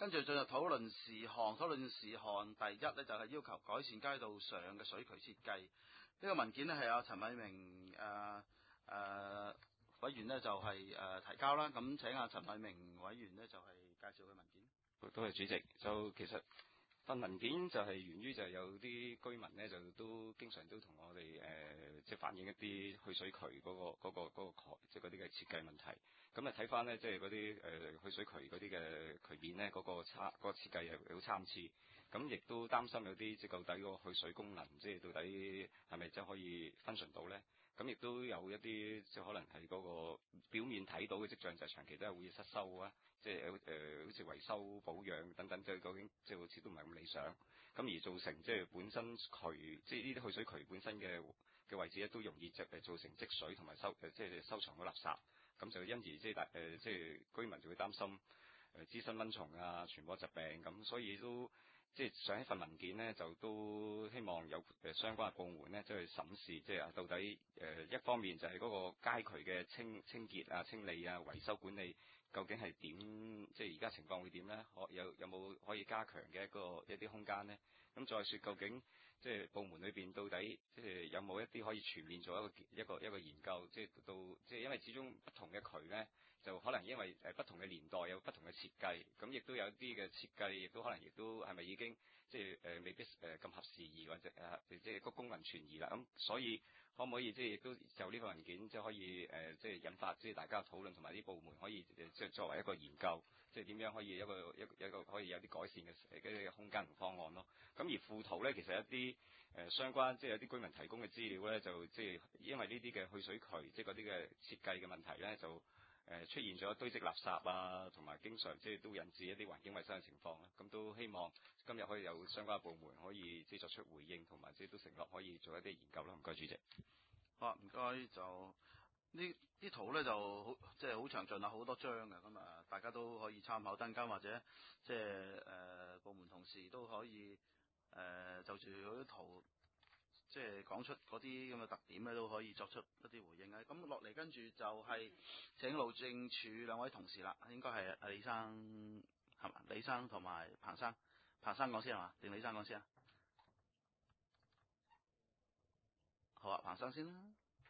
跟住進入討論事項。討論事項第一呢，就係要求改善街道上嘅水渠設計。呢個文件呢，係阿陳偉明委員呢，就係提交啦。咁請阿陳偉明委員呢，就係介紹佢文件。 多謝主席。就其實份文件就係源於就係有啲居民呢，就都經常都同我哋即係反映一啲去水渠嗰個即係嗰啲嘅設計問題。咁啊睇翻呢，即係嗰啲去水渠嗰啲嘅渠面呢，嗰個設計係好參差。咁亦都擔心有啲即係到底個去水功能，即係到底係咪真係可以分順到呢？咁亦都有一啲即係可能係嗰個表面睇到嘅跡象，就係長期都係會失修啊，即係好似維修保養等等，即係究竟即係好似都唔係咁理想。咁而造成即係本身渠，即係呢啲去水渠本身嘅位置咧，都容易造成積水同埋即係收藏嘅垃圾。咁就因而即係即係居民就會擔心滋生蚊蟲啊、傳播疾病咁，所以都即係上一份文件呢，就都希望有相關嘅部門呢，即係審視，即係到底一方面就係嗰個街渠嘅清潔啊、清理啊、維修管理，究竟係點？即係而家情況會點呢？有冇可以加強嘅一啲空間呢？咁再說究竟即係部門裏邊到底即係有冇一啲可以全面做一個研究？即係因為始終不同嘅渠呢，就可能因為不同嘅年代有不同嘅設計，咁亦都有啲嘅設計，亦都可能亦都係咪已經即係未必咁合時宜，或者即係個功能存疑啦。咁所以可唔可以即係亦都就呢個文件即係可以即係引發即係大家討論，同埋啲部門可以即係作為一個研究，即係點樣可以一個可以有啲改善嘅空間同方案咯。咁而附圖咧，其實一啲相關即係有啲居民提供嘅資料咧，就即係因為呢啲嘅去水渠即係嗰啲嘅設計嘅問題咧，就出現咗堆積垃圾啊，同埋經常即係都引致一啲環境衞生嘅情況啦。咁都希望今日可以有相關部門可以即係作出回應，同埋即係都承諾可以做一啲研究啦。唔該，主席。 好啊，唔該。就啲圖咧就好即係好詳盡啊，好多張嘅。咁啊，大家都可以參考，等間或者即係部門同事都可以就住嗰啲圖，即係講出嗰啲咁嘅特點咧，都可以作出一啲回應啊。咁落嚟跟住就係請路政署兩位同事啦，應該係李生係嘛？李生同埋彭生，彭生講先係嘛？定李生講先啊？好啊，彭生先啦。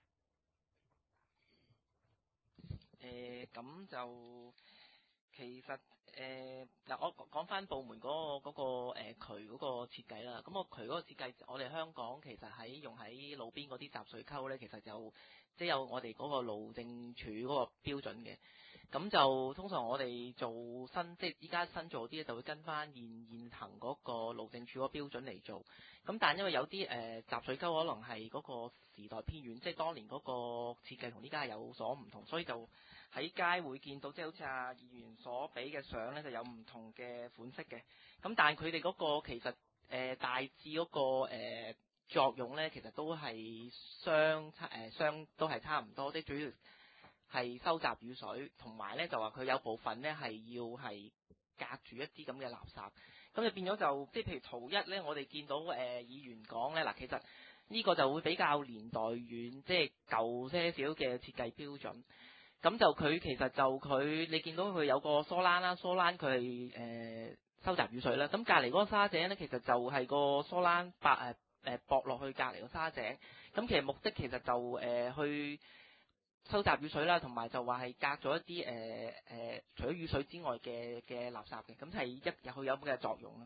咁就其實嗱，我講翻部門嗰個渠嗰個設計啦。咁個渠嗰個設計，我哋香港其實用喺路邊嗰啲集水溝咧，其實就即係有我哋嗰個路政署嗰個標準嘅。咁就通常我哋做即係依家新做啲咧，就會跟翻現行嗰個路政署嗰個標準嚟做。咁但因為有啲集水溝可能係嗰個時代偏遠，即係當年嗰個設計同依家係有所唔同，所以就喺街會見到，即係好似阿議員所俾嘅相咧，就有唔同嘅款式嘅。咁但係佢哋嗰個其實大致嗰個作用咧，其實都係都係差唔多，即係主要係收集雨水，同埋咧就話佢有部分咧係係隔住一啲咁嘅垃圾。咁就變咗就即係譬如圖一咧，我哋見到議員講咧嗱，其實呢個就會比較年代遠，即係舊些少嘅設計標準。咁就佢其實就你見到佢有個疏欄啦，疏欄佢係收集雨水啦。咁隔離嗰個沙井咧，其實就係個疏欄駁落去隔離個沙井。咁其實目的其實就去收集雨水啦，同埋就話係隔咗一啲除咗雨水之外嘅垃圾嘅。咁係佢有咁嘅作用啦。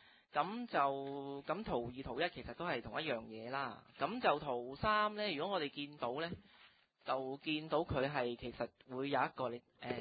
咁圖二圖一其實都係同一樣嘢啦。咁就圖三咧，如果我哋見到咧，就見到佢係其實會有一個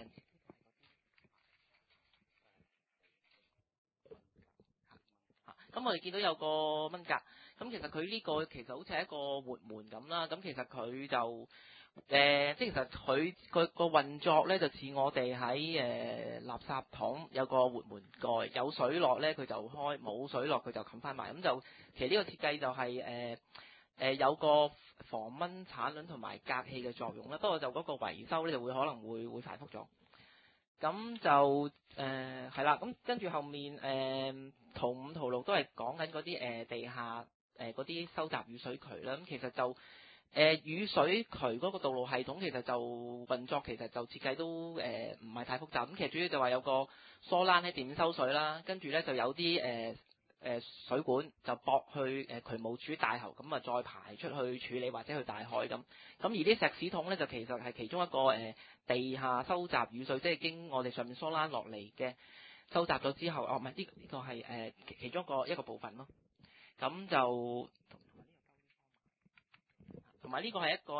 咁我哋見到有個蚊格，咁其實佢呢個其實好似係一個活門咁啦。咁其實佢就即係其實佢個運作咧，就似我哋喺垃圾桶有個活門蓋，有水落咧佢就開，冇水落佢就冚翻埋。咁就其實呢個設計就係有個防蚊產卵同埋隔氣嘅作用啦。不過就嗰個維修咧就可能會繁複咗。咁就係啦。咁跟住後面圖五圖六都係講緊嗰啲地下嗰啲收集雨水渠啦。咁其實就雨水渠嗰個道路系統其實就運作其實就設計都唔係太複雜，咁其實主要就話有個疏欄喺地面收水啦，跟住咧就有啲水管就駁去渠務署大喉，咁啊再排出去處理或者去大海咁。咁而啲石屎桶咧就其實係其中一個地下收集雨水，即係經我哋上面疏欄落嚟嘅收集咗之後，唔係呢個係其中一個部分咯。咁就同埋呢個係一個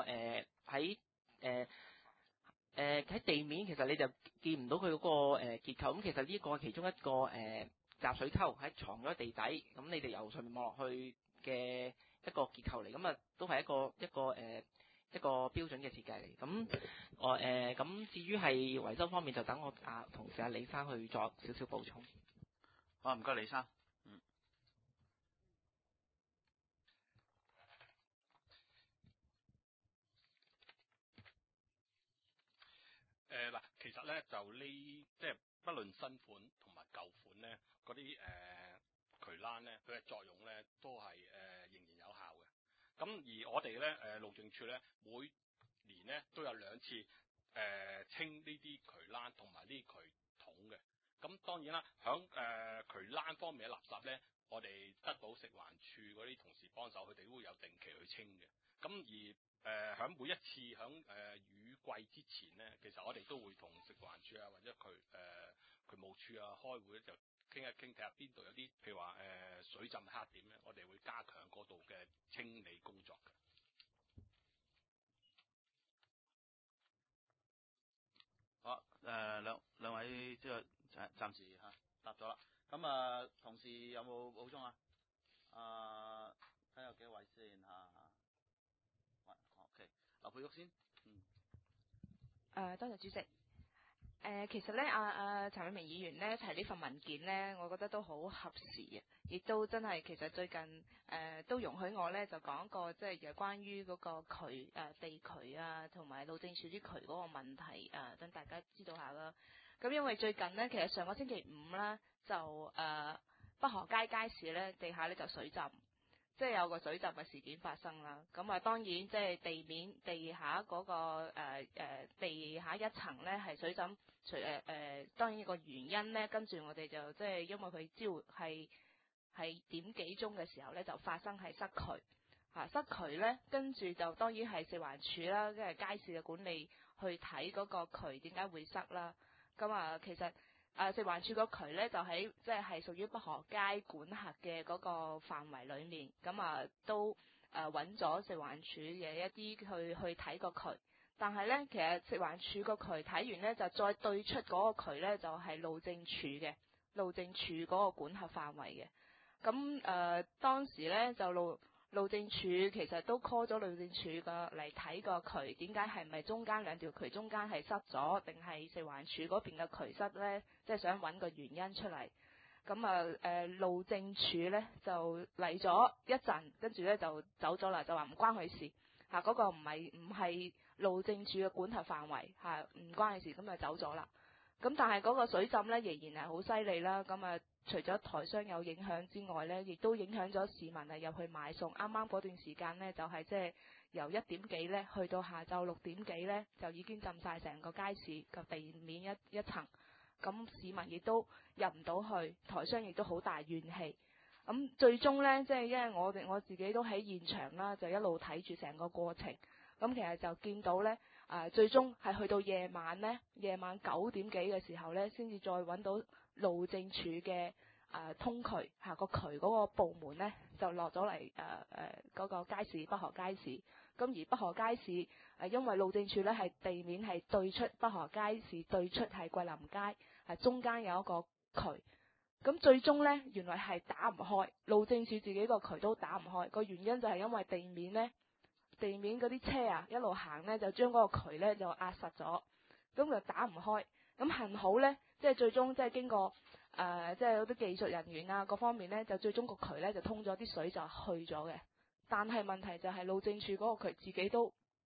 喺地面，其實你就見唔到佢嗰個結構。咁其實呢個係其中一個集水溝喺藏咗地底，咁你哋由上面望落去嘅一個結構嚟，咁啊都係一個標準嘅設計嚟。咁至於係維修方面，就等我同事李生去作少少補充。 好，唔該李生。 嗱，其實咧就即係不論新款同埋舊款咧，嗰啲渠欄咧，佢嘅作用咧都係仍然有效嘅。咁而我哋咧路政署咧每年咧都有2次清呢啲渠欄同埋呢啲渠桶嘅。咁當然啦，響渠欄方面嘅垃圾咧，我哋得到食環署嗰啲同事幫手，佢哋都會有定期去清嘅。咁而響每一次響雨季之前咧，其實我哋都會同食環署啊或者渠務署啊開會，就傾一傾，睇下邊度有啲譬如話水浸黑點咧，我哋會加強嗰度嘅清理工作嘅。 好，兩位即係暫時答咗啦。咁同事有冇補充啊？睇下有幾位先嚇。OK， 劉佩玉先。 多謝主席。其實咧，陳偉明議員咧提呢份文件咧，我覺得都好合時嘅，亦都真係其實最近都容許我咧就講一個即係有關於嗰個地渠啊同埋路政署啲渠嗰個問題等大家知道下啦。咁因為最近咧，其實上個星期五咧就北河街街市咧地下咧就水浸。即係有個水浸嘅事件發生啦，咁當然即係地下嗰個地下一層咧係水浸，當然個原因咧，跟住我哋就即係因為佢係點幾鐘嘅時候咧就發生係塞渠，塞渠咧，跟住就當然係食環署啦，即係街市嘅管理去睇嗰個渠點解會塞啦，咁其實。食環署個渠咧就喺即係屬於北河街管轄嘅嗰個範圍裡面，咁都揾咗食環署嘅一啲去睇個渠，但係咧其實食環署個渠睇完咧就再對出嗰個渠咧就係路政署嗰個管轄範圍嘅，咁當時咧就路政署其實都 call 咗路政署嚟睇個渠，點解係咪中間兩條渠中間係塞咗，定係食環署嗰邊嘅渠塞咧？即係想揾個原因出嚟。咁路政署咧就嚟咗一陣，跟住咧就走咗啦，就話唔關佢事嚇，嗰個唔係路政署嘅管轄範圍嚇，唔關佢事，咁就走咗啦。咁但係嗰個水浸咧仍然係好犀利啦，咁除咗台商有影響之外咧，亦都影響咗市民入去買餸。啱啱嗰段時間咧，就係即係由1點幾咧去到下晝6點幾咧，就已經浸晒成個街市嘅地面一層。咁市民亦都入唔到去，台商亦都好大怨氣。咁最終咧，即係因為我自己都喺現場啦，就一路睇住成個過程。咁其實就見到咧，最終係去到夜晚9點幾嘅時候咧，先至再揾到路政署嘅通渠個渠嗰個部門咧，就落咗嚟嗰個街市北河街市。咁而北河街市因為路政署咧係地面係對出北河街市，對出係桂林街，係中間有一個渠。咁最終咧，原來係打唔開，路政署自己個渠都打唔開。個原因就係因為地面嗰啲車一路行咧，就將嗰個渠咧就壓實咗，咁就打唔開。咁幸好咧，即係最終即係經過即係有啲技術人員各方面咧，就最終個渠咧就通咗，啲水就去咗嘅。但係問題就係路政署嗰個渠自己都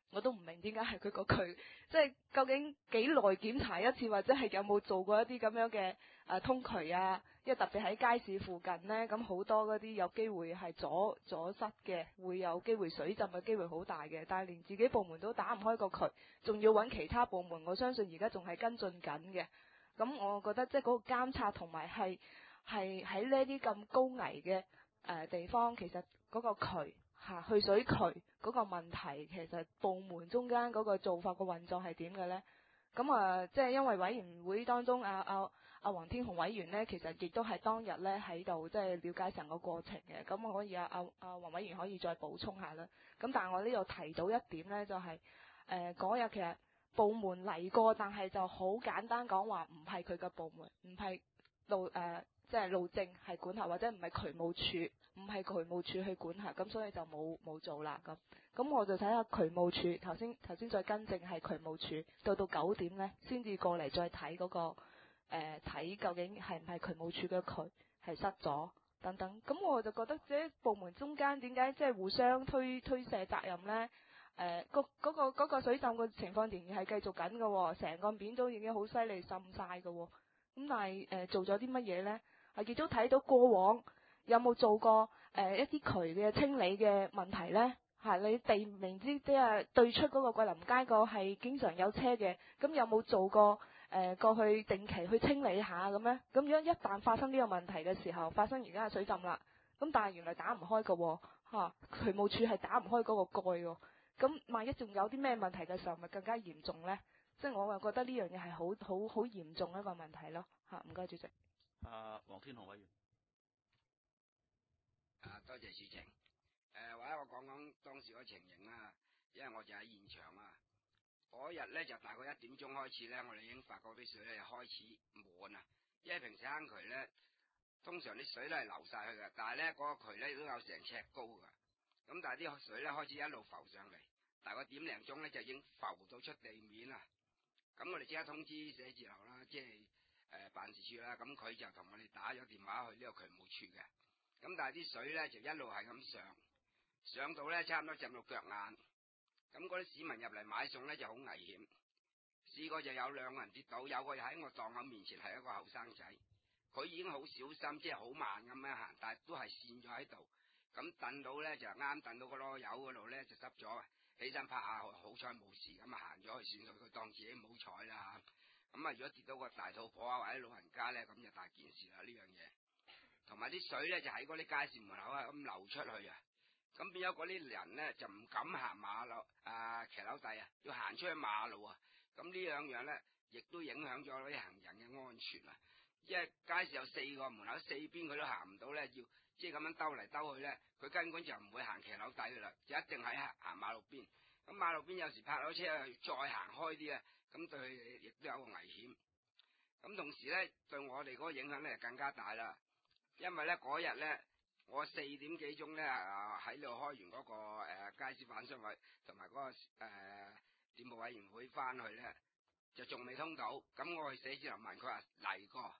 我都唔明點解係佢個渠，即係究竟幾耐檢查一次，或者係有冇做過一啲咁樣嘅通渠啊？因為特別喺街市附近呢，咁好多嗰啲有機會係阻塞嘅，會有機會水浸嘅機會好大嘅。但係連自己部門都打唔開個渠，仲要揾其他部門，我相信而家仲係跟進緊嘅。咁我覺得即係嗰個監察同埋係喺呢啲咁高危嘅地方，其實嗰個渠去水渠嗰個問題，其實部門中間嗰個做法個運作係點嘅呢？咁即係因為委員會當中黃天鴻委員呢，其實亦都係當日呢喺度即係了解成個過程嘅。咁我可以黃委員可以再補充下啦。咁但係我呢度提到一點呢，就係嗰日其實部門嚟過，但係就好簡單講話唔係佢嘅部門，唔係即係路政係管轄，或者唔係渠務處，唔係渠務處去管轄，咁所以就冇做啦。咁我就睇下渠務處，頭先再更正係渠務處，到9點呢先至過嚟再睇嗰個睇究竟係唔係渠務處嘅渠係塞咗等等。咁我就覺得即係部門中間點解即係互相推卸責任呢？嗰個水浸嘅情況仍然係繼續緊嘅喎，成個面都已經好犀利滲晒嘅喎。咁但係做咗啲乜嘢呢？亦都睇到過往有冇做過一啲渠嘅清理嘅問題呢？你哋明知即係對出嗰個桂林街個係經常有車嘅，咁有冇做過過去定期去清理下咁呢？咁樣一旦發生呢個問題嘅時候，發生而家嘅水浸啦，咁但係原來打唔開嘅喎，渠務處係打唔開嗰個蓋喎。咁萬一仲有啲咩問題嘅時候，咪更加嚴重呢？即係我又覺得呢樣嘢係好嚴重一個問題咯。唔該主席。 黃天鴻委員。 多謝主席。或者我講講當時嗰情形啦，因為我就喺現場啊。嗰日咧就大概1點鐘開始咧，我哋已經發覺啲水咧開始滿啊。因為平時坑渠咧，通常啲水都係流晒去嘅，但係咧嗰個渠咧都有成尺高㗎。咁但係啲水咧開始一路浮上嚟，大概1點零鐘咧就已經浮到出地面啦。咁我哋即刻通知寫字樓啦，即係辦事處啦。咁佢就同我哋打咗電話去呢個渠務處嘅。咁但係啲水咧就一路係咁上到咧差唔多浸到腳眼。咁嗰啲市民入嚟買餸咧就好危險。試過就有2個人跌倒，有個喺我檔口面前係一個後生仔，佢已經好小心，即係好慢咁樣行，但係都係跣咗喺度。咁蹬到咧就啱蹬到個籮柚嗰度咧就濕咗，起身拍下好彩冇事，咁行咗去算數，佢當自己唔好彩啦。咁如果跌到個大肚婆啊或者老人家咧，咁就大件事啦呢樣嘢。同埋啲水咧就喺嗰啲街市門口係咁流出去啊，咁變咗嗰啲人咧就唔敢行馬路騎樓底啊，要行出去馬路啊。咁呢兩樣咧亦都影響咗啲行人嘅安全啊。因為街市有4個門口，4邊佢都行唔到咧，要即係咁樣兜嚟兜去咧，佢根本就唔會行騎樓底噶啦，就一定喺行馬路邊。咁馬路邊有時泊咗車再行開啲啊，咁對佢亦都有個危險。咁同時咧對我哋嗰個影響咧就更加大啦。因為咧嗰日咧，我4點幾鐘咧喺度開完嗰個街市販商委同埋嗰個店務委員會翻去咧，就仲未通到。咁我去寫字樓問佢話嚟過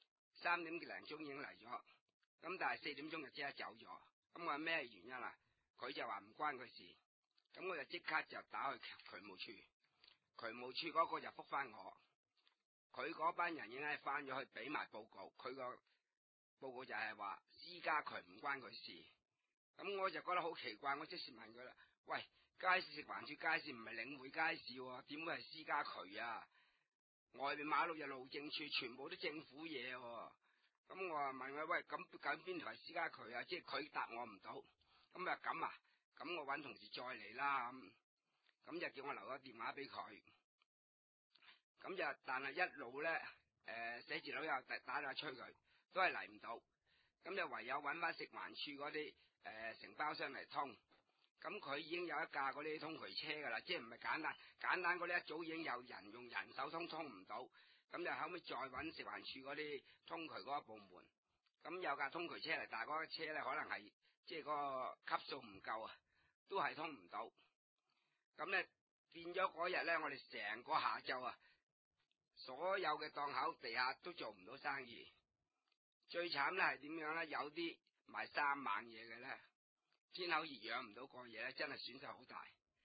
，3點零鐘已經嚟咗。咁但係4點鐘就即刻走咗。咁我話咩原因啊？佢就話唔關佢事。咁我就即刻就打去渠務處，渠務處嗰個就覆翻我，佢嗰班人已經係翻咗去俾埋報告，佢個報告就係話私家渠唔關佢事。咁我就覺得好奇怪，我即時問佢啦，喂，街市食環署街市唔係領匯街市喎，點會係私家渠啊？外面馬路有路政處，全部都政府嘢喎。咁我話問佢，喂，咁究竟邊條係私家渠啊？即係佢答我唔到。咁啊咁啊，咁我揾同事再嚟啦。咁就叫我留咗電話俾佢。咁就但係一路咧，寫字樓又打電話催佢，都係嚟唔到。咁就唯有揾翻食環署嗰啲承包商嚟通。咁佢已經有一架嗰啲通渠車噶啦，即係唔係簡單嗰啲一早已經有人用人手通唔到。咁就後尾再揾食環署嗰啲通渠嗰個部門。咁有架通渠車嚟，但係嗰個車咧可能係即係嗰個級數唔夠啊，都係通唔到。咁咧變咗嗰日咧，我哋成個下晝啊，所有嘅檔口地下都做唔到生意。最慘咧係點樣咧？有啲賣3晚嘢嘅咧，天口熱養唔到個嘢咧，真係損失好大。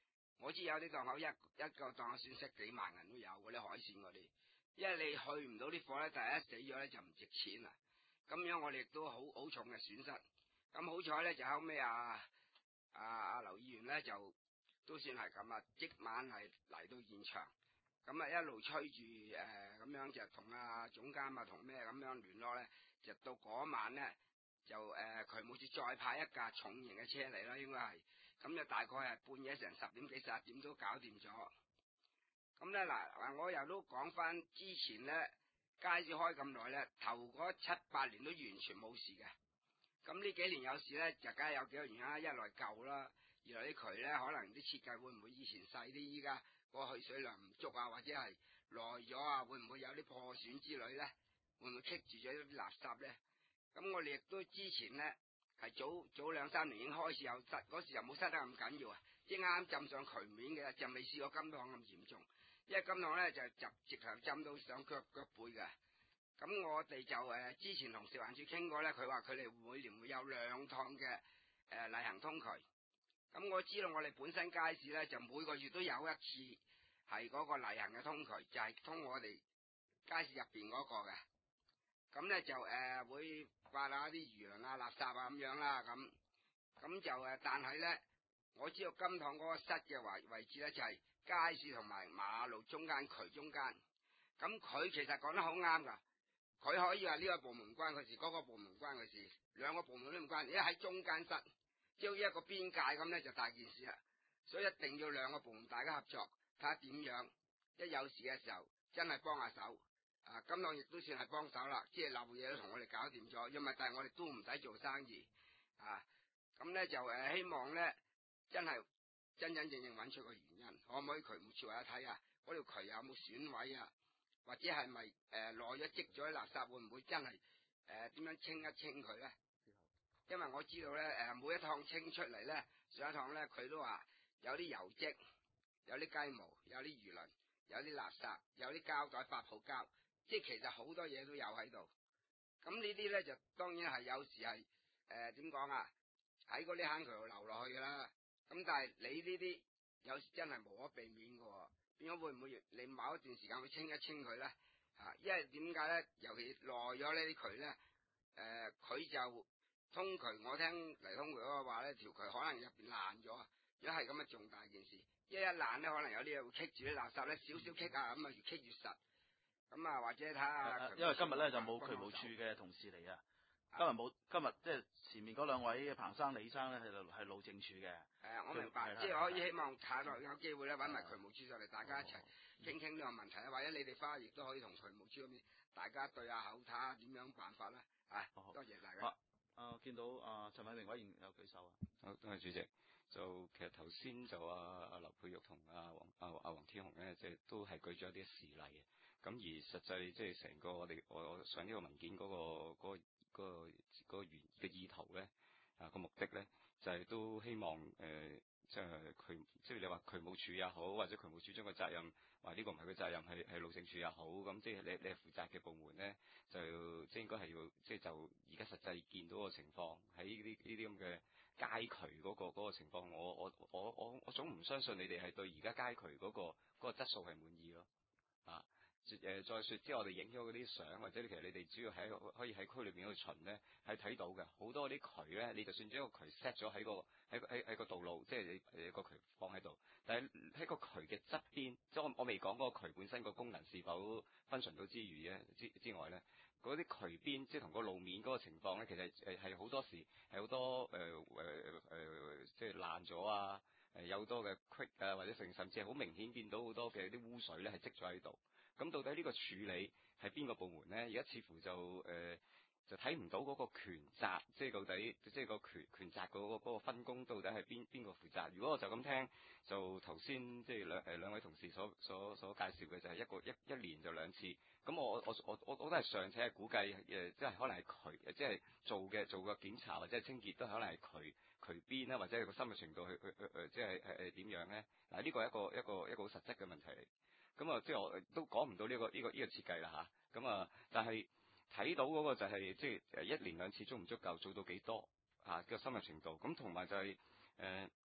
我知有啲檔口一個檔口損失幾萬銀都有嗰啲海鮮嗰啲，因為你去唔到啲貨咧，第一死咗咧就唔值錢啦。咁樣我哋亦都好重嘅損失。咁好彩咧就後尾劉議員咧就都算係咁啊，即晚係嚟到現場，咁啊一路吹住咁樣就同總監啊同咩咁樣聯絡咧，就到嗰晚咧就渠務署再派一架重型嘅車嚟啦，應該係，咁就大概係半夜成10點幾11點都搞掂咗。咁咧嗱，我又都講翻之前咧街市開咁耐咧，頭嗰7、8年都完全冇事嘅。咁呢幾年有事咧，就梗係有幾個原因啦，一來舊啦，二來啲渠咧可能啲設計會唔會以前細啲，依家個去水量唔足啊，或者係耐咗啊，會唔會有啲破損之類咧？會唔會棘住咗啲垃圾咧？咁我哋亦都之前咧係早2、3年已經開始有塞，嗰時又冇塞得咁緊要啊，即係啱浸上渠面嘅，就未試過金堂咁嚴重，因為金堂咧就直頭浸到上腳背嘅。咁我哋就之前同食環署傾過咧，佢話佢哋每年會有2趟嘅例行通渠。咁我知道我哋本身街市咧就每個月都有一次係嗰個例行嘅通渠，就係通我哋街市入邊嗰個嘅。咁咧就會刮下啲魚糧啊、垃圾啊咁樣啦。咁就但係咧，我知道金堂嗰個塞嘅位置咧就係街市同埋馬路中間渠中間。咁佢其實講得好啱噶。佢可以話呢個部門唔關佢事，嗰個部門唔關佢事，兩個部門都唔關，因為喺中間塞，即係一個邊界咁咧就大件事啦。所以一定要兩個部門大家合作，睇下點樣，一有事嘅時候真係幫下手。金堂亦都算係幫手啦，即係漏嘢都同我哋搞掂咗，因為但係我哋都唔使做生意。咁咧就希望咧真係真正揾出個原因，可唔可以渠務署嚟睇下嗰條渠有冇損毀啊？或者係咪耐咗積咗啲垃圾，會唔會真係點樣清一清佢咧？因為我知道咧每一趟清出嚟咧，上一趟咧佢都話有啲油漬，有啲雞毛，有啲魚鱗，有啲垃圾，有啲膠袋發泡膠，即係其實好多嘢都有喺度。咁呢啲咧就當然係有時係點講啊？喺嗰啲坑渠度流落去㗎啦。咁但係你呢啲有時真係無可避免㗎喎。變咗會唔會你某一段時間會清一清佢咧？因為點解咧？尤其耐咗呢啲渠咧，佢就通渠。我聽嚟通渠嗰個話咧，條渠可能入邊爛咗啊！如果係咁啊，重大件事。一爛咧，可能有啲嘢會棘住啲垃圾咧，少少棘啊，咁啊越棘越實。咁啊，或者睇下。 因為今日咧就冇渠務處嘅同事嚟啊。今日即係前面嗰2位彭生、李生咧係路政署嘅。 我明白，即係可以希望下落有機會咧揾埋渠務處上嚟，大家一齊傾呢個問題啊，或者你哋翻去亦都可以同渠務處嗰邊大家對下口，睇下點樣辦法啦。多謝大家。 見到陳偉明委員有舉手啊。 好，多謝主席。就其實頭先就劉佩玉同黃天雄咧，即係都係舉咗一啲事例嘅。咁而實際即係成個我上呢個文件嗰個原嘅意圖咧，個目的咧就係都希望即係你話渠務署也好，或者渠務署將個責任話呢個唔係佢責任，係路政署也好，咁即係你係負責嘅部門咧，就即係應該係要即係就而家實際見到個情況喺呢啲咁嘅街渠嗰個情況，我總唔相信你哋係對而家街渠嗰個質素係滿意咯。再說之後我哋影咗嗰啲相，或者其實你哋主要可以喺區裏邊去巡咧，係睇到嘅。好多啲渠咧，你就算將個渠 set 咗喺個道路，即係你個渠放喺度，但係喺個渠嘅側邊，即係我未講嗰個渠本身個功能是否分純到之餘之外咧，嗰啲渠邊即係同個路面嗰個情況咧，其實係好多時係好多即係爛咗啊，有好多嘅隙啊，或者甚至係好明顯見到好多嘅啲污水咧係積咗喺度。咁到底呢個處理係邊個部門咧？而家似乎就睇唔到嗰個權責，即係到底即係個權責嗰個分工到底係邊個負責？如果我就咁聽，就頭先即係兩位同事所介紹嘅就係一年就2次。咁我都係尚且係估計即係可能係渠，即係做個檢查或者係清潔都可能係渠邊啦，或者係個深入程度去即係點樣咧？嗱，呢個係一個好實質嘅問題嚟。咁啊，即係我都講唔到呢個設計啦嚇。咁啊，但係睇到嗰個就係即係1年2次足唔足夠，做到幾多個深入程度？咁同埋就係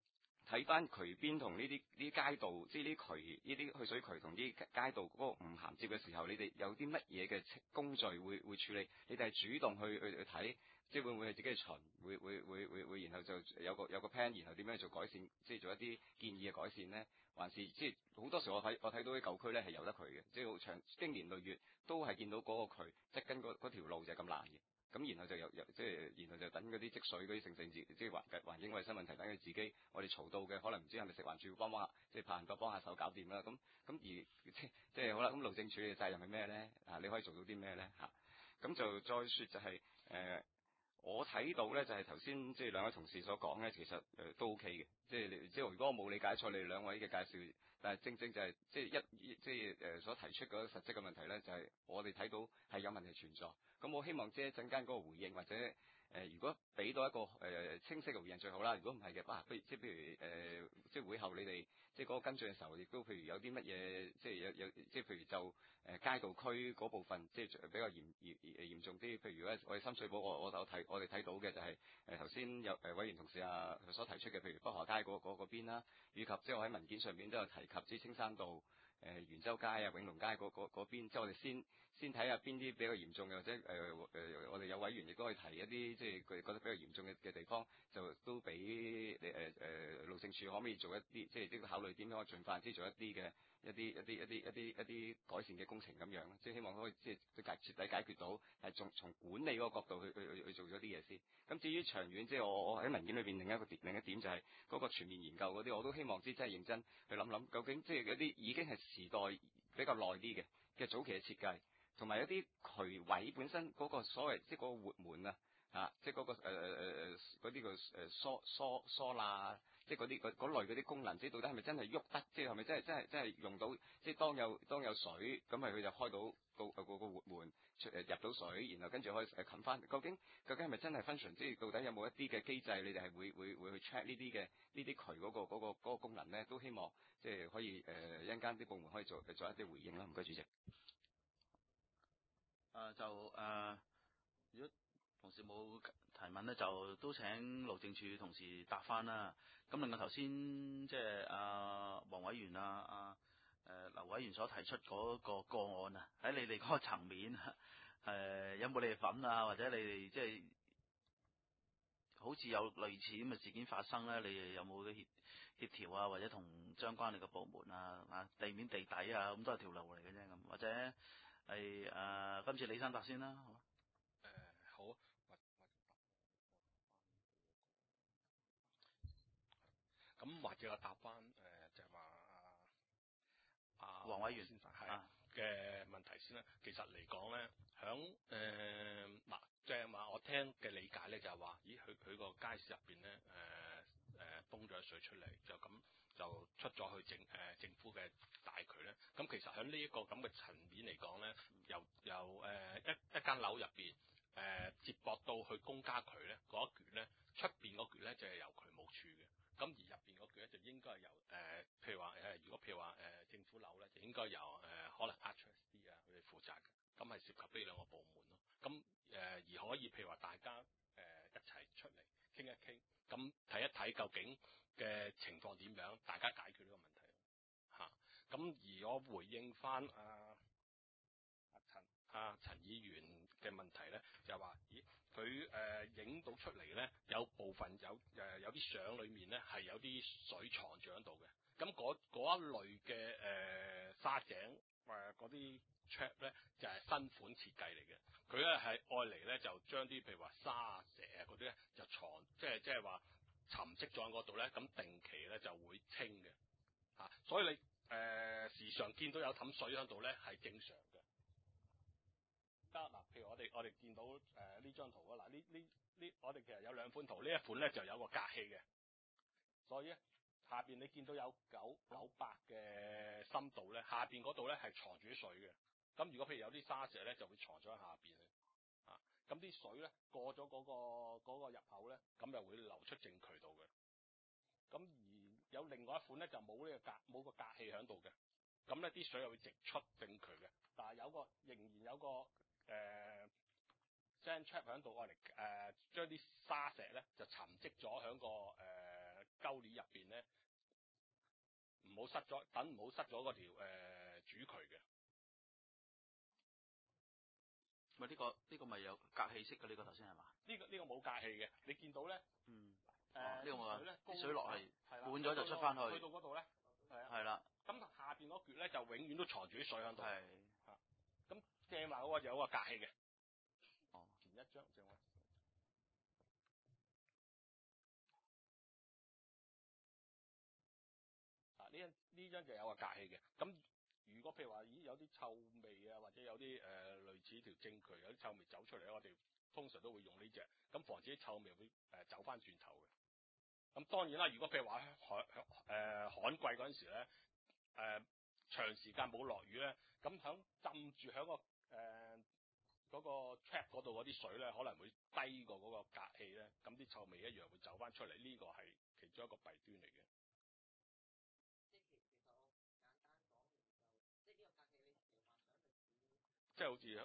睇翻渠邊同呢啲街道，即係呢啲渠呢啲去水渠同啲街道嗰個唔銜接嘅時候，你哋有啲乜嘢嘅工序會處理？你哋係主動去睇，即係會唔會係自己去巡？會，然後就有個 plan，然後點樣做改善？即係做一啲建議嘅改善咧？還是即係好多時我睇到啲舊區咧係由得佢嘅，即係好長經年累月都係見到嗰個渠即係跟嗰條路就係咁爛嘅。咁然後就即係，然後就等嗰啲積水嗰啲剩即係環境衞生問題，等佢自己我哋嘈到嘅，可能唔知係咪食環署幫下，即係派人幫下手搞掂啦。咁而即係好啦，咁路政署嘅責任係咩咧？你可以做到啲咩咧？咁就再説就係我睇到咧就係頭先即係兩位同事所講咧，其實都 OK 嘅，即係如果我冇理解錯你哋兩位嘅介紹，但係正就係即係所提出嗰個實質嘅問題咧，就係我哋睇到係有問題存在。咁我希望即係一陣間嗰個回應或者如果俾到一個清晰嘅回應最好啦。如果唔係嘅，不如即係譬如即係會後你哋即係嗰個跟進嘅時候，亦都譬如有啲乜嘢即係有即係譬如就街道區嗰部分即係比較嚴重啲。譬如咧，我哋深水埗我哋睇到嘅就係頭先有委員同事所提出嘅，譬如北河街嗰邊啦，以及即係我喺文件上面都有提及即係青山道。元州街永隆街嗰邊，即係我哋先睇下邊啲比較嚴重嘅，或者我哋有委員亦都可以提一啲即係佢覺得比較嚴重嘅地方，就都俾路政署可唔可以做一啲，即係呢個考慮點樣可以盡快即係做一啲嘅一啲改善嘅工程咁樣，即係希望可以即係徹底解決到，係從管理嗰個角度去做咗啲嘢先。咁至於長遠，即係我喺文件裏邊另一點就係嗰個全面研究嗰啲，我都希望即係真係認真去諗究竟即係一啲已經係時代比較耐啲嘅早期嘅設計，同埋一啲渠位本身嗰個所謂即係嗰個活門即係嗰個嗰啲個疏罅，即係嗰類嗰啲功能，即係到底係咪真係喐得？即係係咪真係用到？即係當有水，咁係佢就開到個活門入到水，然後跟住可以冚翻。究竟係咪真係 function？即係到底有冇一啲嘅機制？你哋係會去 check 呢啲渠嗰個功能咧？都希望即係可以一陣間啲部門可以做一啲回應啦。唔該，主席。 如果同事冇提問咧，就都請路政署同事答翻啦。咁另外頭先即係黃委員劉委員所提出嗰個個案喺你哋嗰個層面有冇你哋份或者你哋即係好似有類似咁嘅事件發生咧？你哋有冇啲協調或者同相關你嘅部門地面地底咁都係條路嚟嘅啫咁，或者係今次李生答先啦。 好。咁或者我答翻就係話黃委員先生嘅問題先啦。其實嚟講咧，響即係話我聽嘅理解咧，就係話，咦佢個街市入邊咧崩咗水出嚟，就出咗去政府嘅大渠咧。咁其實喺呢一個咁嘅層面嚟講咧，由一間樓入邊接駁到去公家渠咧嗰一橛咧，出邊嗰橛咧就係由渠務處嘅。咁而入邊嗰橛咧就應該係由譬如話譬如話政府樓咧就應該由可能 HSD 佢哋負責嘅。咁係涉及呢兩個部門咯。咁而可以譬如話大家一齊出嚟傾一傾，咁睇一睇究竟嘅情況點樣，大家解決呢個問題嚇。咁而我回應翻陳議員嘅問題咧，就係話，咦佢影到出嚟咧，有部分有啲相裏面咧係有啲水藏住喺度嘅。咁嗰一類嘅沙井嗰啲 trap 咧就係新款設計嚟嘅。佢咧係愛嚟咧就將啲譬如話沙蛇嗰啲咧就藏，即係話沉積咗喺嗰度咧，咁定期咧就會清嘅嚇。所以你時常見到有氹水喺度咧係正常嘅。嗱，譬如我哋見到呢張圖啊，嗱呢我哋其實有兩款圖，呢一款咧就有個隔氣嘅，所以咧下邊你見到有900嘅深度咧，下邊嗰度咧係藏住啲水嘅。咁如果譬如有啲沙石咧，就會藏咗喺下邊啊。咁啲水咧過咗嗰個入口咧，咁就會流出正渠道嘅。咁而有另外一款咧就冇個隔氣喺度嘅，咁咧啲水又會直出正渠嘅，但係仍然有個sand trap 喺度，我嚟將啲沙石咧就沉積咗喺個溝渠入邊咧，唔好塞咗嗰條主渠嘅。 咪呢個咪有隔氣式嘅呢個頭先係嘛？ 呢個冇隔氣嘅，你見到咧？ 呢個冇啊， 水咧啲水落係係啦滿咗就出翻去。 去到嗰度咧， 係啦。 咁下邊嗰橛咧就永遠都藏住啲水喺度。 係。 咁正話嗰個就有個隔氣嘅。 哦。 前一張正話。呢張就有個隔氣嘅。咁如果譬如話，咦有啲臭味啊，或者有啲類似條正渠有啲臭味走出嚟咧，我哋通常都會用呢隻，咁防止啲臭味會走翻轉頭嘅。咁當然啦，如果譬如話旱季嗰陣時咧，長時間冇落雨咧，咁浸住喺個嗰個 trap 嗰度嗰啲水咧，可能會低過嗰個隔氣咧，咁啲臭味一樣會走翻出嚟，呢個係其中一個弊端嚟嘅。即係好似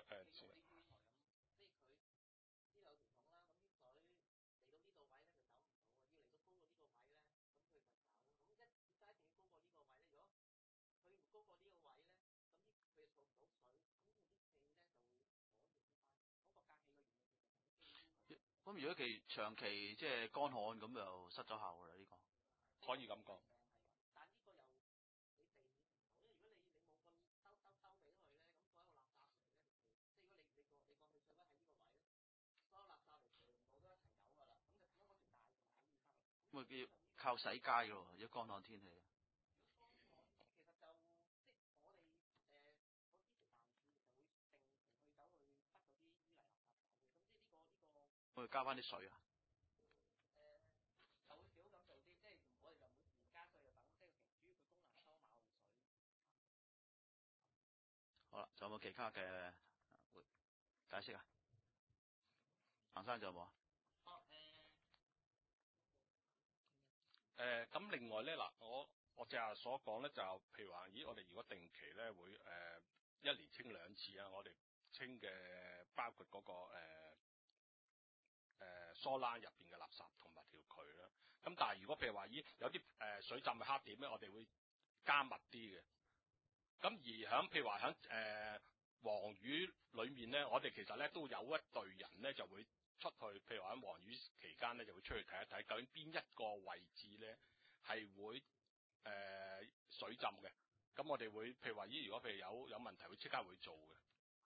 咁如果長期即係乾旱咁就失咗效㗎啦，呢個可以咁講。 咁啊要靠洗街㗎喎，如果乾旱天氣。我哋加翻啲水啊！好啦，仲有冇其他嘅解釋啊？彭生仲有冇啊？ 咁另外咧嗱，我正話所講咧就譬如話，咦我哋如果定期咧會一年清2次啊，我哋清嘅包括嗰個疏欄入邊嘅垃圾同埋條渠啦。咁但係如果譬如話，咦有啲水浸嘅黑點咧，我哋會加密啲嘅。咁而譬如話黃魚裏面咧，我哋其實咧都有一隊人咧就會出去，譬如話喺黃魚期間咧就會出去睇一睇，究竟邊一個位置咧係會水浸嘅。咁我哋會譬如話，咦如果譬如有問題，會即刻會做嘅。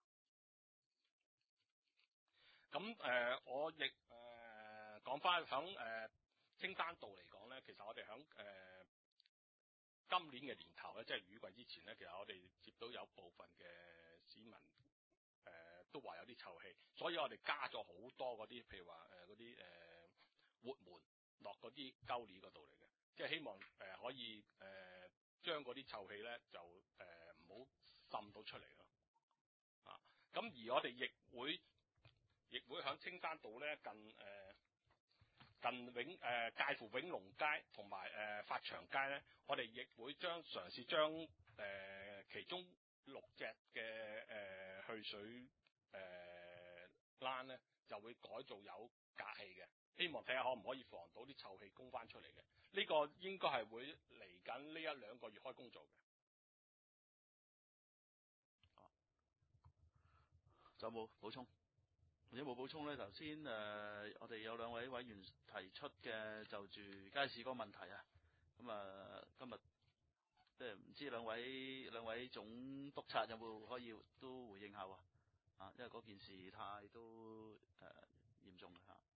咁我亦講翻響青丹道嚟講咧，其實我哋響今年嘅年頭咧，即係雨季之前咧，其實我哋接到有部分嘅市民都話有啲臭氣，所以我哋加咗好多嗰啲，譬如話嗰啲活門落嗰啲溝裏嗰度嚟嘅，即係希望可以將嗰啲臭氣咧就唔好滲到出嚟咯。咁而我哋亦會響青丹道咧介乎永隆街同埋發祥街咧，我哋亦會嘗試將其中6隻嘅去水欄咧，就會改造有隔氣嘅，希望睇下可唔可以防到啲臭氣供翻出嚟嘅。呢個應該係會嚟緊呢1-2個月開工做嘅。 仲有冇補充？如果冇補充咧，頭先我哋有2位委員提出嘅就住街市嗰個問題啊，咁今日即係唔知兩位總督察有冇可以都回應下喎？因為嗰件事態都嚴重嘅嚇。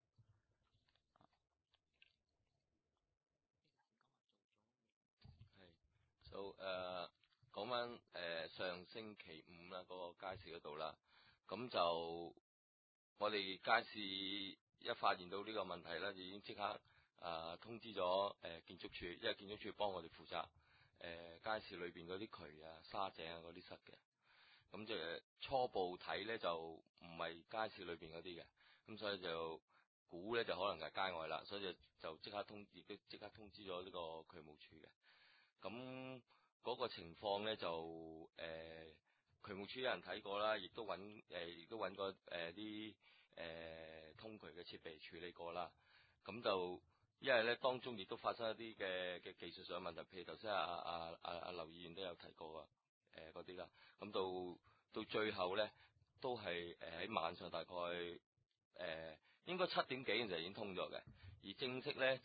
係，就講翻上星期5啦，嗰個街市嗰度啦，咁就我哋街市一發現到呢個問題咧，就已經即刻通知咗建築署，因為建築署幫我哋負責街市裏邊嗰啲渠啊、沙井啊嗰啲塞嘅。咁就初步睇咧就唔係街市裏邊嗰啲嘅，咁所以就估咧就可能係街外啦，所以就即刻通知咗呢個渠務署嘅。咁嗰個情況咧就渠務署有人睇過啦，亦都揾過啲通渠嘅設備處理過啦。咁就因為咧當中亦都發生一啲嘅技術上嘅問題，譬如頭先阿劉議員都有提過啊，嗰啲啦，咁到最後咧都係喺晚上大概應該7點幾嘅時候已經通咗嘅，而正式咧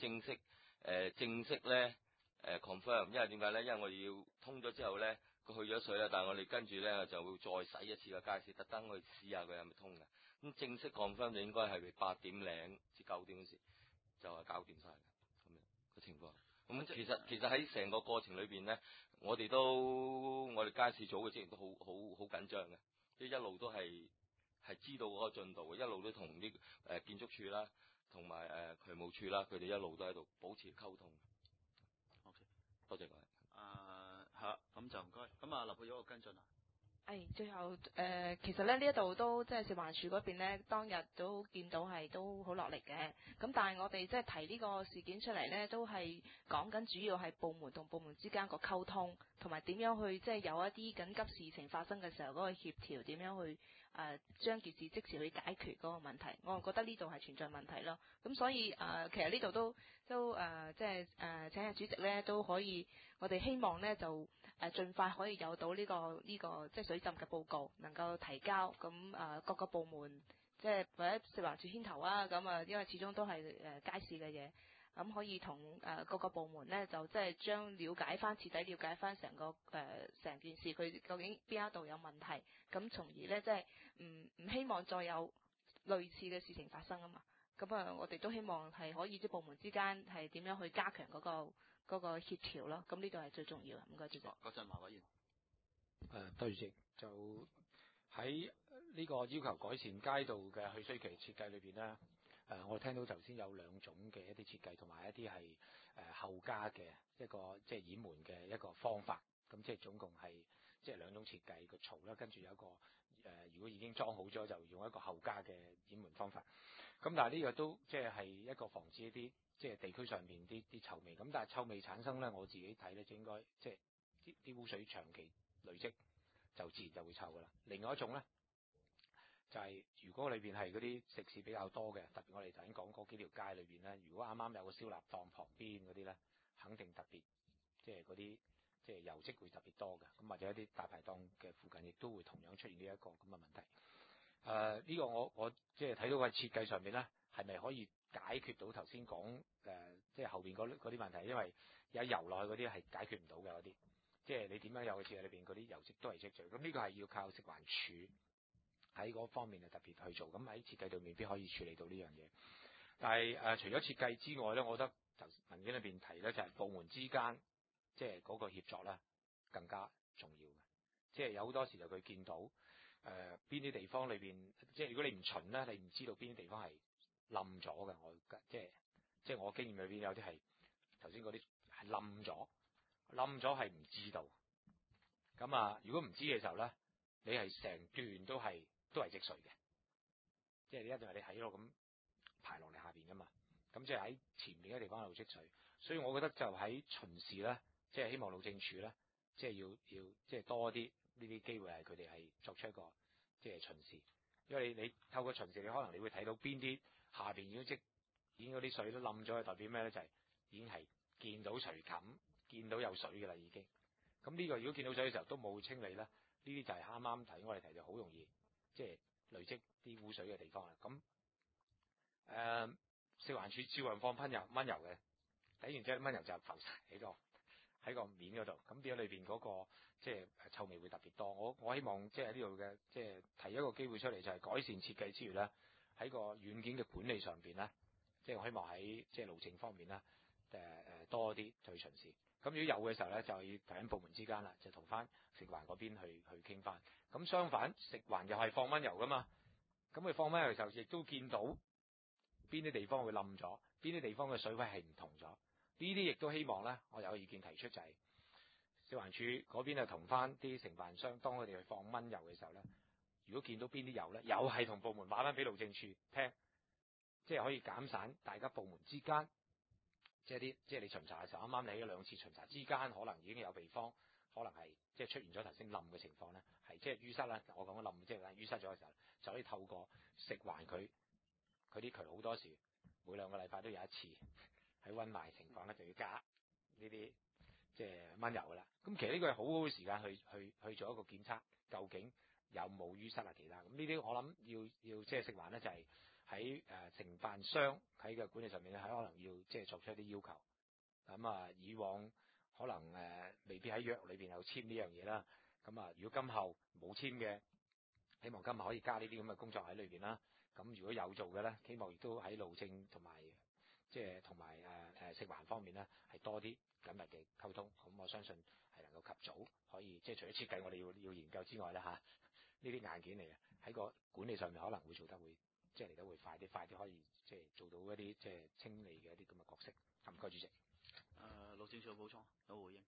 confirm， 因為點解咧？因為我哋要通咗之後咧，佢去咗水啦，但係我哋跟住咧就會再洗一次個街市，特登去試下佢係咪通嘅。咁正式 confirm 就應該係8點零至9點嗰時就係搞掂晒嘅咁樣個情況。咁其實喺成個過程裏邊咧，我哋街市組嘅職員都好緊張嘅，即係一路都係知道嗰個進度嘅，一路都同啲建築署啦，同埋渠務署啦，佢哋一路都喺度保持溝通。 OK， 多謝各位。 嚇，咁就唔該。咁啊，劉佩有個跟進啊。 最後其實咧呢一度都即係食環署嗰邊咧，當日都見到係都好落力嘅。咁但係我哋即係提呢個事件出嚟咧，都係講緊主要係部門同部門之間個溝通，同埋點樣去即係有一啲緊急事情發生嘅時候嗰個協調，點樣去將件事即時去解決嗰個問題。我覺得呢度係存在問題咯。咁所以其實呢度都即係請阿主席咧都可以，我哋希望咧就盡快可以有到呢個即係水浸嘅報告能夠提交，咁各個部門即係或者食環署牽頭啊，咁因為始終都係街市嘅嘢，咁可以同各個部門咧就即係將徹底了解翻成件事佢究竟邊一度有問題，咁從而咧即係唔希望再有類似嘅事情發生啊嘛。咁我哋都希望係可以啲部門之間係點樣去加強嗰個協調咯。咁呢度係最重要嘅。唔該，主席。 嗰陣馬委員。 多謝主席。就喺呢個要求改善街道嘅去水期設計裏邊咧，我聽到頭先有2種嘅一啲設計，同埋一啲係後加嘅一個即係掩門嘅一個方法。咁即係總共係即係2種設計個槽啦，跟住有一個如果已經裝好咗，就用一個後加嘅掩門方法。咁但係呢個都即係一個防止一啲即係地區上面啲臭味。咁但係臭味產生咧，我自己睇咧就應該即係啲污水長期累積就自然就會臭噶啦。另外一種咧就係如果裏邊係嗰啲食肆比較多嘅，特別我哋頭先講嗰幾條街裏邊咧，如果啱啱有個燒臘檔旁邊嗰啲咧，肯定特別即係嗰啲即係油漬會特別多嘅。咁或者一啲大排檔嘅附近亦都會同樣出現呢一個咁嘅問題。呢個我即係睇到個設計上面咧，係咪可以解決到頭先講即係後邊嗰啲問題？因為有油落去嗰啲係解決唔到嘅嗰啲，即係你點樣有嘅設計裏邊嗰啲油漬都係積聚。咁呢個係要靠食環署喺嗰方面特別去做。咁喺設計度未必可以處理到呢樣嘢。但係除咗設計之外咧，我覺得文件裏邊提咧就係部門之間即係嗰個協作咧更加重要嘅。即係有好多時就佢見到。邊啲地方裏邊，即係如果你唔巡咧，你唔知道邊啲地方係冧咗嘅。我即係我經驗裏邊有啲係頭先嗰啲係冧咗係唔知道。咁如果唔知嘅時候咧，你係成段都係積水嘅，即係你一定係你喺度咁排落嚟下邊噶嘛。咁即係喺前面嘅地方有積水，所以我覺得就喺巡視咧，即係希望路政署咧，即係要即係多啲。呢啲機會係佢哋係作出一個即係巡視，因為你透過巡視，你可能你會睇到邊啲下邊已經嗰啲水都冧咗，係代表咩咧？就係已經係見到除冚，見到有水嘅啦已經。咁呢個如果見到水嘅時候都冇清理咧，呢啲就係啱啱提我哋提就好容易即係累積啲污水嘅地方啦。咁食環署照樣放蚊油嘅，睇完之後蚊油就浮晒喺個面嗰度，咁變咗裏邊嗰個即係臭味會特別多。我希望即係呢度嘅即係提一個機會出嚟，就係改善設計之餘咧，喺個軟件嘅管理上邊咧，即係我希望喺即係路政方面咧多啲去巡視。咁如果有嘅時候咧，就要睇緊部門之間啦，就同翻食環嗰邊去傾翻。咁相反，食環又係放蚊油噶嘛，咁佢放蚊油嘅時候，亦都見到邊啲地方會冧咗，邊啲地方嘅水位係唔同咗。呢啲亦都希望咧，我有個意見提出就係食環署嗰邊同翻啲承辦商，當佢哋去放蚊油嘅時候咧，如果見到邊啲油咧，又係同部門話翻俾路政署聽，即係可以減散大家部門之間，即係你巡查嘅時候，啱啱你喺2次巡查之間，可能已經有地方可能係即係出現咗頭先冧嘅情況咧，係即係淤塞啦。我講嘅冧即係淤塞咗嘅時候，就可以透過食環佢啲渠好多時每2個禮拜都有一次。 喺溫霾情況咧就要加呢啲即係蚊油㗎啦。咁其實呢個係好好嘅時間去做一個檢測，究竟有冇淤塞啊其他咁呢啲，我諗要即係食環咧就係喺承辦商喺嘅管理上面咧，係可能要即係作出一啲要求。咁以往可能未必喺約裏邊有簽呢樣嘢啦。咁如果今後冇簽嘅，希望今後可以加呢啲咁嘅工作喺裏邊啦。咁如果有做嘅咧，希望亦都喺路政同埋即係同埋食環方面咧，係多啲緊密嘅溝通。咁我相信係能夠及早可以即係除咗設計我哋要研究之外咧呢啲硬件嚟嘅喺個管理上面可能會做得會即係嚟得會快啲可以即係做到一啲即係清理嘅一啲咁嘅角色。唔該主席。 路政署有補充有回應。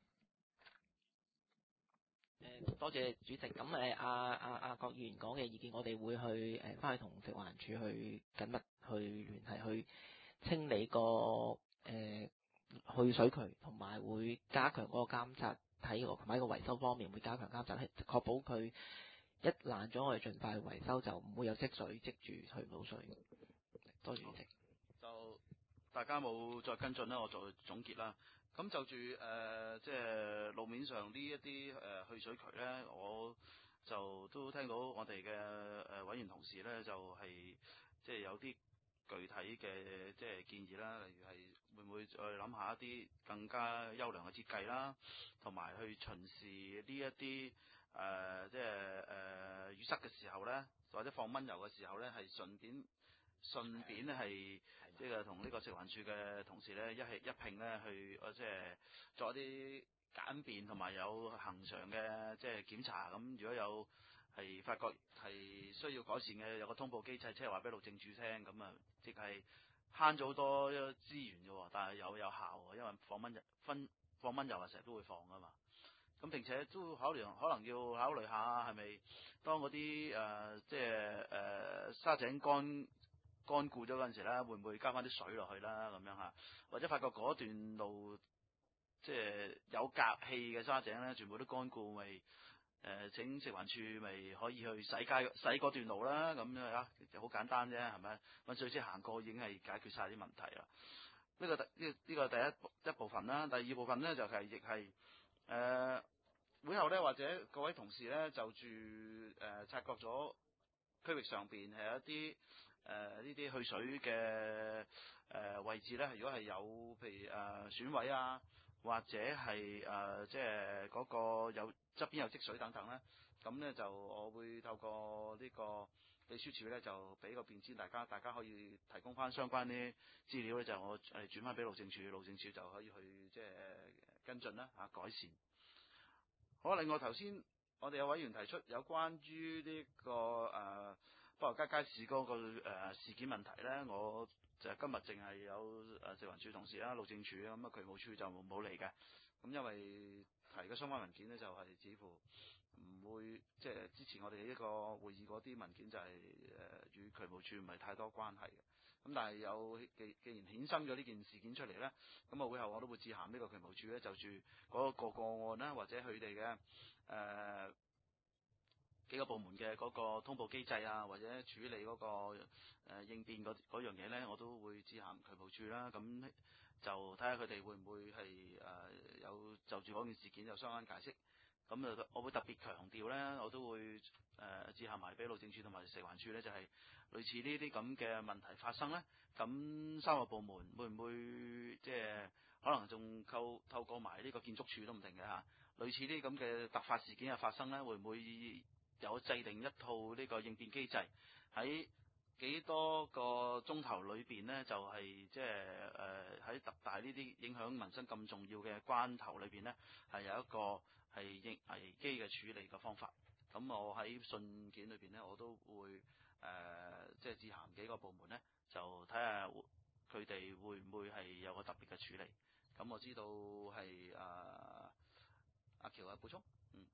多謝主席。咁阿郭議員講嘅意見，我哋會去翻去同食環署去緊密去聯繫，去清理個去水渠，同埋會加強嗰個監察，同埋個維修方面會加強監察，確保佢一爛咗，我哋盡快去維修，就唔會有積水積住去唔到水。多謝主席。 就大家冇再跟進啦，我再總結啦。咁就住即係路面上呢一啲去水渠咧，我就都聽到我哋嘅委員同事咧，就係即係有啲具體嘅即係建議啦，例如係會唔會再諗下一啲更加優良嘅設計啦，同埋去巡視呢一啲即係淤塞嘅時候咧，或者放蚊油嘅時候咧，係順便咧係即係同呢個食環署嘅同事咧一併咧去即係作一啲簡便同埋有恆常嘅即係檢查。咁如果有係發覺係需要改善嘅，有個通報機制，即係話俾路政署聽，咁即係慳咗好多資源嘅，但係有效，因為放蚊油成日都會放噶嘛。咁並且都可能要考慮下係咪當嗰啲即係沙井乾固咗嗰陣時咧，會唔會加翻啲水落去啦？咁樣嚇，或者發覺嗰段路即係有隔氣嘅沙井咧，全部都乾固，咪請食環署咪可以去洗嗰段路啦。咁樣嚇，就好簡單啫，係咪？揾水車行過已經係解決晒啲問題啦。呢個第一部分啦，第二部分咧就係亦係會後咧，或者各位同事咧就住察覺咗區域上邊係一啲呢啲去水嘅位置咧，如果係有譬如損毀啊，或者係即係嗰個有側邊有積水等等咧，咁咧就我會透過呢個秘書處咧就俾個便籤大家可以提供翻相關啲資料咧，就我轉翻俾路政署就可以去即係跟進啦改善。好，另外頭先我哋有委員提出有關於呢個北河街市嗰個事件問題咧，我就今日淨係有食環署同事啦、路政署咁渠務處就冇嚟嘅。咁因為提嘅相關文件咧，就係似乎唔會即係之前我哋呢個會議嗰啲文件就係與渠務處唔係太多關係嘅。咁但係既然衍生咗呢件事件出嚟咧，咁會後我都會致函呢個渠務處咧，就住嗰個案啦，或者佢哋嘅幾個部門嘅嗰個通報機制啊，或者處理嗰個應變嗰樣嘢咧，我都會致函渠務處啦。咁就睇下佢哋會唔會係有就住嗰件事件有相關解釋。咁我會特別強調咧，我都會致函埋俾路政署同埋食環署咧，就係類似呢啲咁嘅問題發生咧，咁三個部門會唔會即係可能仲透過埋呢個建築署都唔定嘅嚇。類似呢啲咁嘅突發事件嘅發生咧，會唔會有制定一套呢個應變機制，喺幾多個鐘頭裏邊咧，就係即係喺特大呢啲影響民生咁重要嘅關頭裏邊咧，係有一個係應危機嘅處理嘅方法。咁我喺信件裏邊咧，我都會即係致函幾個部門咧，就睇下佢哋會唔會係有個特別嘅處理。咁我知道係阿喬嘅補充。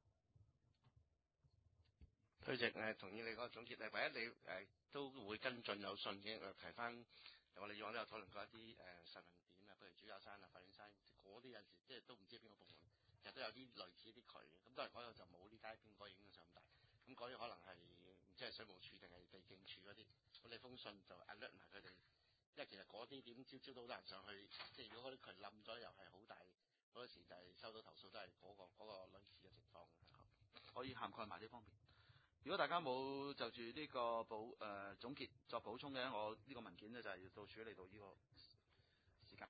主席同意你嗰個總結咧，唯一你都會跟進有信嘅提翻，我哋以往都有討論過一啲實行點啊，譬如主教山啊、佛印山嗰啲有時即係都唔知邊個部門，其實都有啲類似啲渠嘅，咁當然嗰度就冇呢街邊嗰影響上咁大，咁嗰啲可能係唔知係水務署定係地政署嗰啲，咁你封信就 alert 埋佢哋， 因為其實嗰啲點朝朝都好難上去，即係如果嗰啲渠冧咗又係好大，好多時就係收到投訴都係嗰個類似嘅情況。 可以涵蓋埋呢方面。如果大家冇就住呢個總結作補充嘅，我呢個文件咧就係要到處理到呢個